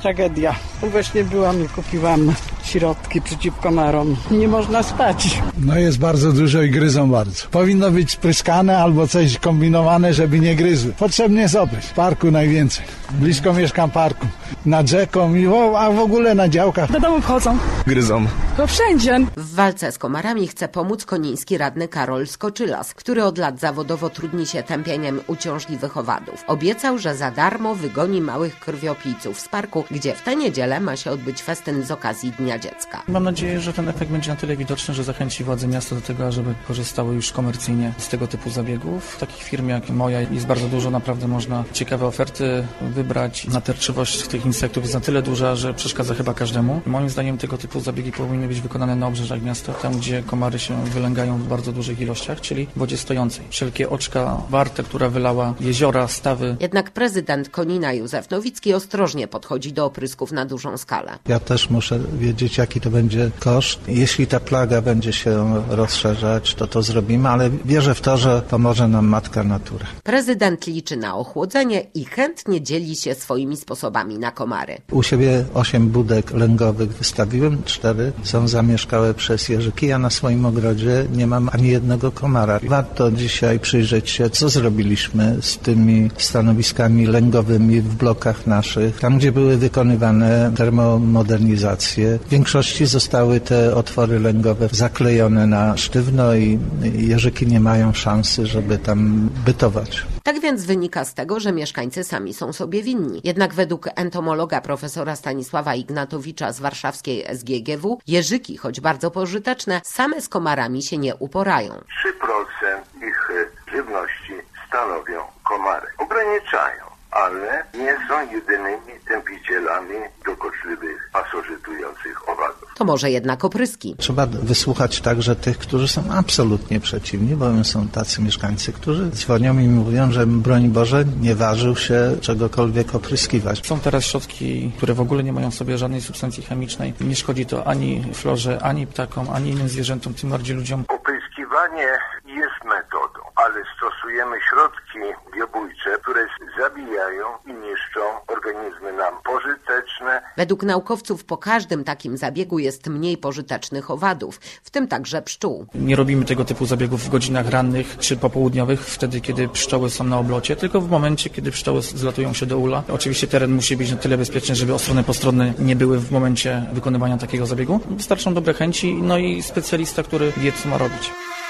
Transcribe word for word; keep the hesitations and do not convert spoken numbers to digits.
Tragedia. Właśnie byłam i kupiłam środki przeciw komarom. Nie można spać. No jest bardzo dużo i gryzą bardzo. Powinno być spryskane albo coś kombinowane, żeby nie gryzły. Potrzebnie jest obejść. W parku najwięcej. Blisko mieszkam parku. Nad rzeką, i w, a w ogóle na działkach. Do domu wchodzą. Gryzą. To wszędzie. W walce z komarami chce pomóc koniński radny Karol Skoczylas, który od lat zawodowo trudni się tępieniem uciążliwych owadów. Obiecał, że za darmo wygoni małych krwiopijców z parku, gdzie w tę niedzielę ma się odbyć festyn z okazji Dnia Dziecka. Mam nadzieję, że ten efekt będzie na tyle widoczny, że zachęci władze miasta do tego, żeby korzystały już komercyjnie z tego typu zabiegów. W takich firm jak moja jest bardzo dużo, naprawdę można ciekawe oferty wybrać. Natarczywość tych insektów jest na tyle duża, że przeszkadza chyba każdemu. Moim zdaniem tego typu zabiegi powinny być wykonane na obrzeżach miasta, tam gdzie komary się wylęgają w bardzo dużych ilościach, czyli w wodzie stojącej. Wszelkie oczka, wartę, która wylała jeziora, stawy. Jednak prezydent Konina Józef Nowicki ostrożnie podchodzi do oprysków na dużą skalę. Ja też muszę wiedzieć, jaki to będzie koszt. Jeśli ta plaga będzie się rozszerzać, to to zrobimy, ale wierzę w to, że pomoże nam matka natura. Prezydent liczy na ochłodzenie i chętnie dzieli się swoimi sposobami na komary. U siebie osiem budek lęgowych wystawiłem, cztery są zamieszkałe przez jeżyki. Ja na swoim ogrodzie nie mam ani jednego komara. Warto dzisiaj przyjrzeć się, co zrobiliśmy z tymi stanowiskami lęgowymi w blokach naszych, tam gdzie były wykonywane termomodernizacje. W większości zostały te otwory lęgowe zaklejone na sztywno i jeżyki nie mają szansy, żeby tam bytować. Tak więc wynika z tego, że mieszkańcy sami są sobie winni. Jednak według entomologa profesora Stanisława Ignatowicza z warszawskiej S G G W, jeżyki, choć bardzo pożyteczne, same z komarami się nie uporają. trzy procent ich żywności stanowią komary. Ograniczają, ale nie są jedynymi tępicielami dokuczliwych, pasożytujących owadów. To może jednak opryski. Trzeba wysłuchać także tych, którzy są absolutnie przeciwni, bo są tacy mieszkańcy, którzy dzwonią i mówią, że broń Boże, nie ważył się czegokolwiek opryskiwać. Są teraz środki, które w ogóle nie mają w sobie żadnej substancji chemicznej. Nie szkodzi to ani florze, ani ptakom, ani innym zwierzętom, tym bardziej ludziom. Opryskiwanie jest metodą, ale stosujemy środki biobójcze, które zabijają i niszczą organizmy nam pożyteczne. Według naukowców po każdym takim zabiegu jest mniej pożytecznych owadów, w tym także pszczół. Nie robimy tego typu zabiegów w godzinach rannych czy popołudniowych, wtedy kiedy pszczoły są na oblocie, tylko w momencie, kiedy pszczoły zlatują się do ula. Oczywiście teren musi być na tyle bezpieczny, żeby strony postronne nie były w momencie wykonywania takiego zabiegu. Wystarczą dobre chęci, no i specjalista, który wie, co ma robić.